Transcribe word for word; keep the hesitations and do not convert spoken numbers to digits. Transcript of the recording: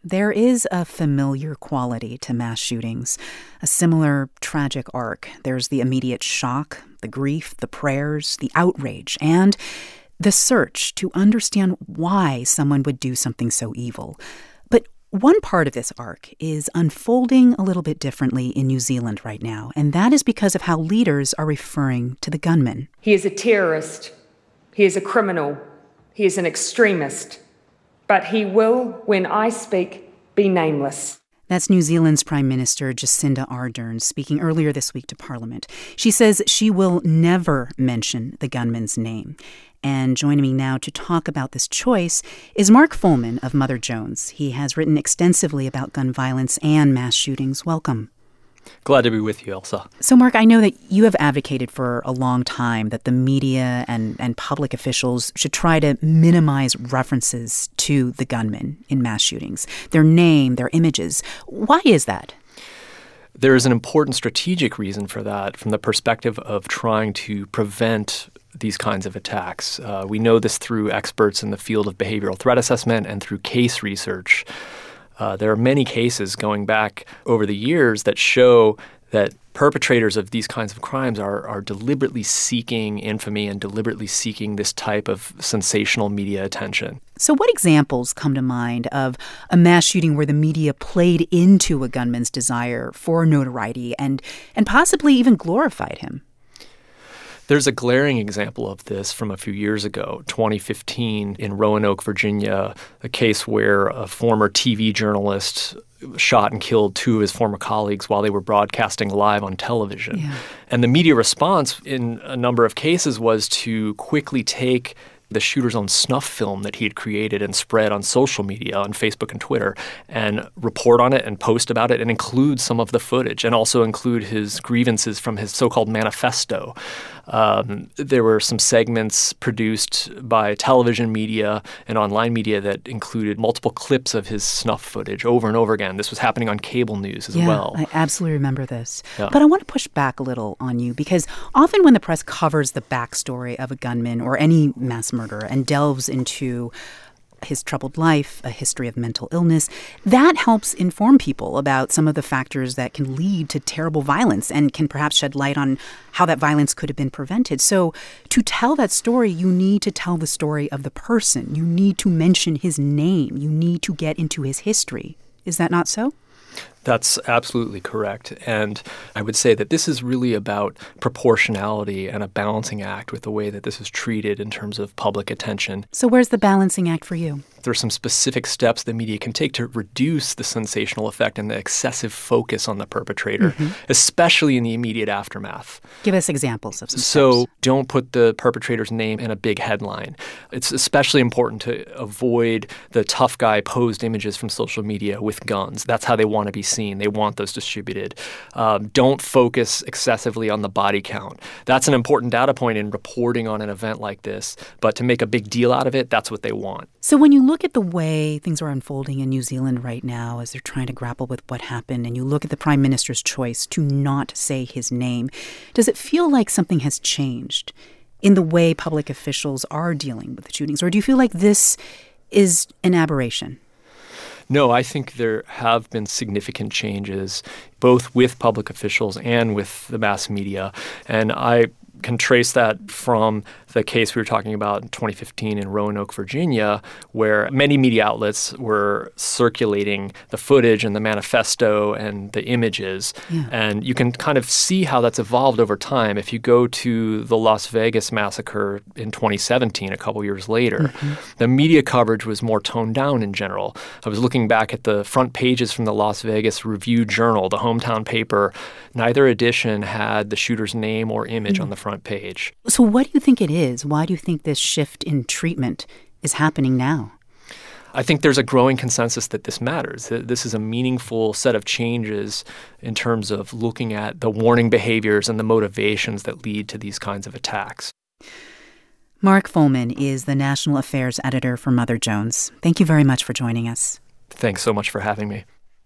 There is a familiar quality to mass shootings, a similar tragic arc. There's the immediate shock, the grief, the prayers, the outrage, and the search to understand why someone would do something so evil. But one part of this arc is unfolding a little bit differently in New Zealand right now, and that is because of how leaders are referring to the gunman. He is a terrorist. He is a criminal. He is an extremist. But he will, when I speak, be nameless. That's New Zealand's Prime Minister Jacinda Ardern speaking earlier this week to Parliament. She says she will never mention the gunman's name. And joining me now to talk about this choice is Mark Fullman of Mother Jones. He has written extensively about gun violence and mass shootings. Welcome. Glad to be with you, Elsa. So, Mark, I know that you have advocated for a long time that the media and, and public officials should try to minimize references to the gunman in mass shootings, their name, their images. Why is that? There is an important strategic reason for that from the perspective of trying to prevent these kinds of attacks. Uh, we know this through experts in the field of behavioral threat assessment and through case research. Uh, there are many cases going back over the years that show that perpetrators of these kinds of crimes are, are deliberately seeking infamy and deliberately seeking this type of sensational media attention. So what examples come to mind of a mass shooting where the media played into a gunman's desire for notoriety and, and possibly even glorified him? There's a glaring example of this from a few years ago, twenty fifteen, in Roanoke, Virginia, a case where a former T V journalist shot and killed two of his former colleagues while they were broadcasting live on television. Yeah. And the media response in a number of cases was to quickly take the shooter's own snuff film that he had created and spread on social media, on Facebook and Twitter, and report on it and post about it and include some of the footage and also include his grievances from his so-called manifesto. Um, there were some segments produced by television media and online media that included multiple clips of his snuff footage over and over again. This was happening on cable news as yeah, well. I absolutely remember this. Yeah. But I want to push back a little on you because often when the press covers the backstory of a gunman or any mass murderer and delves into his troubled life, a history of mental illness, that helps inform people about some of the factors that can lead to terrible violence and can perhaps shed light on how that violence could have been prevented. So to tell that story, you need to tell the story of the person. You need to mention his name. You need to get into his history. Is that not so? That's absolutely correct. And I would say that this is really about proportionality and a balancing act with the way that this is treated in terms of public attention. So where's the balancing act for you? There are some specific steps the media can take to reduce the sensational effect and the excessive focus on the perpetrator, mm-hmm. especially in the immediate aftermath. Give us examples of some So steps. Don't put the perpetrator's name in a big headline. It's especially important to avoid the tough guy posed images from social media with guns. That's how they want to be seen. They want those distributed. Um, don't focus excessively on the body count. That's an important data point in reporting on an event like this, but to make a big deal out of it, that's what they want. So when you look at the way things are unfolding in New Zealand right now as they're trying to grapple with what happened, and you look at the Prime Minister's choice to not say his name, does it feel like something has changed in the way public officials are dealing with the shootings? Or do you feel like this is an aberration? No, I think there have been significant changes, both with public officials and with the mass media. And I can trace that from the case we were talking about in twenty fifteen in Roanoke, Virginia, where many media outlets were circulating the footage and the manifesto and the images. Yeah. And you can kind of see how that's evolved over time. If you go to the Las Vegas massacre in twenty seventeen, a couple years later, mm-hmm. the media coverage was more toned down in general. I was looking back at the front pages from the Las Vegas Review-Journal, the hometown paper. Neither edition had the shooter's name or image mm-hmm. on the front page. So what do you think it is? Why do you think this shift in treatment is happening now? I think there's a growing consensus that this matters. That this is a meaningful set of changes in terms of looking at the warning behaviors and the motivations that lead to these kinds of attacks. Mark Fullman is the National Affairs Editor for Mother Jones. Thank you very much for joining us. Thanks so much for having me.